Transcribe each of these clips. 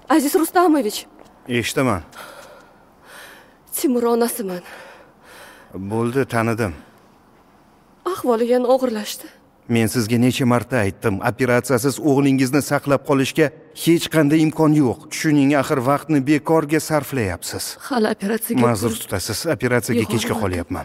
Aziz Rustamovich. Eshitaman. Timur onasiman. Bo'ldi, tanidim. Ahvoli yana og'irlashdi. Men sizga necha marta aytdim, operatsiyasiz o'g'lingizni saqlab qolishga hech qanday imkon yo'q. Tushuning, axir vaqtni bekorga sarflayapsiz. Hali operatsiyaga ma'zur tutasiz, operatsiyaga kechga qolyapman.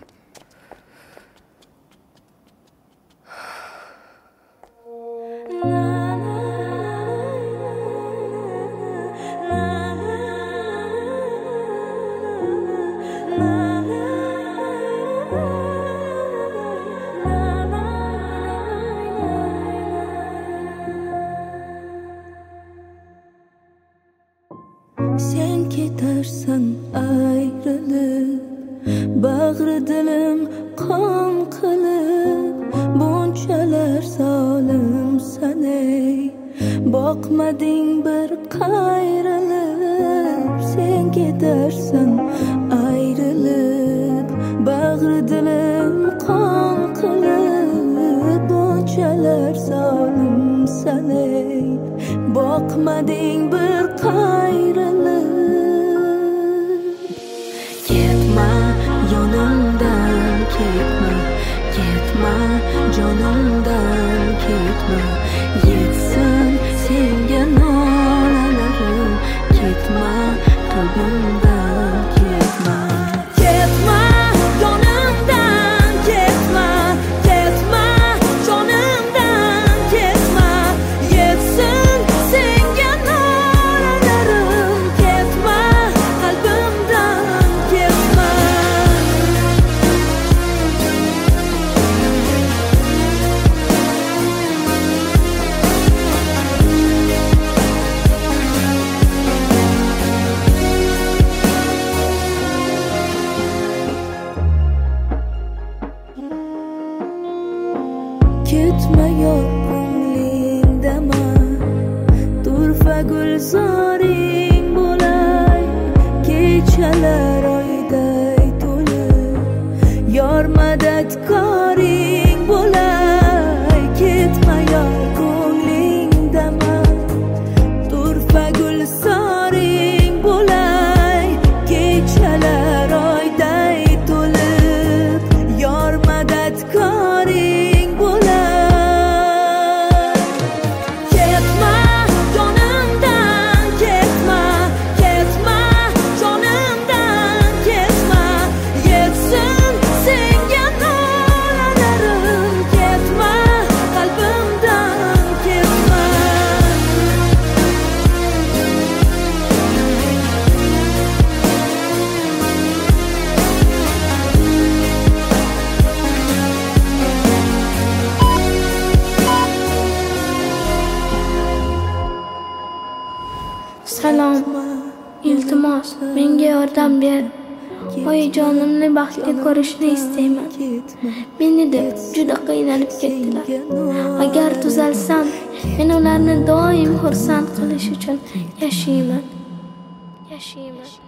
Sen ketarsan ayrılıp, bag'ri dilim qon qilib, bunchalar zolim sanay, boqmading bir qayrilib. Sen ketarsan ayrılıp, bag'ri dilim qon qilib, bunchalar zolim sanay, boqmading bir qayrilib. Ketma yonimdan, ketma, ketma jonimdan, ketma. Yetsin senga nolalarim, ketma qalbimdan, ketma. Ketma yonimdan, ketma, ketma jonimdan, ketma. Yetsin senga nolalarim, ketma qalbimdan, ketma. Ketma yor ko'nglingdama, turfa gulzoring bo'lay, kechalar oyday to'lib, yor madadkoring bo'lay. Ketma yor ko'nglingdama, turfa gulzoring bo'lay, kechalar oyday to'lib, yor madadkoring bo'lay. Ketma jonimdan, ketma, ketma jonimdan, ketma. Yetsin senga nolalarim, ketma qalbimdan, ketma. Salom, iltimos, menga yordam ber. Oyijonimni baxtli ko'rishni istayman. Meni deb juda qiynalib ketdilar. Agar tuzalsam, men ularni doim xursand qilish uchun yashayman.